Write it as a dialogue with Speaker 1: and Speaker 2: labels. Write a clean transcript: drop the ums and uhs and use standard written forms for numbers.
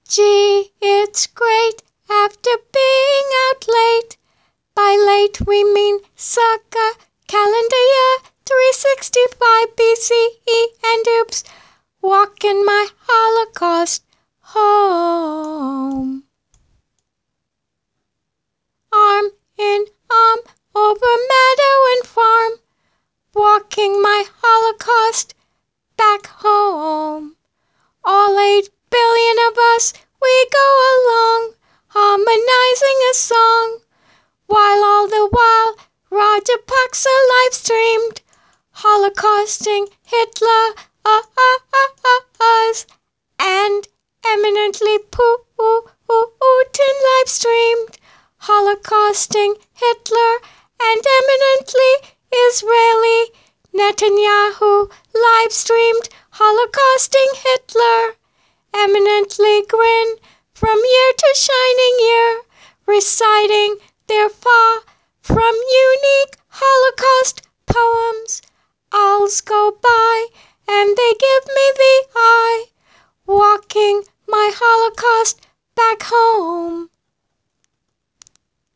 Speaker 1: Gee, it's great after being out late. By late we mean circa calendar year 365 BCE, and oops, walking my Holocaust home. Arm in arm over meadow and farm, walking my Holocaust back home. All 8 billion of us, we go along, harmonizing a song, while all the while Rajapaksa live-streamed, holocausting Hitler, us, and eminently Putin live-streamed, holocausting Hitler, and eminently Israeli Netanyahu live-streamed, holocausting Hitler, eminently grin from year to shining year, reciting their far from unique Holocaust poems. Owls go by and they give me the eye, walking my Holocaust back home.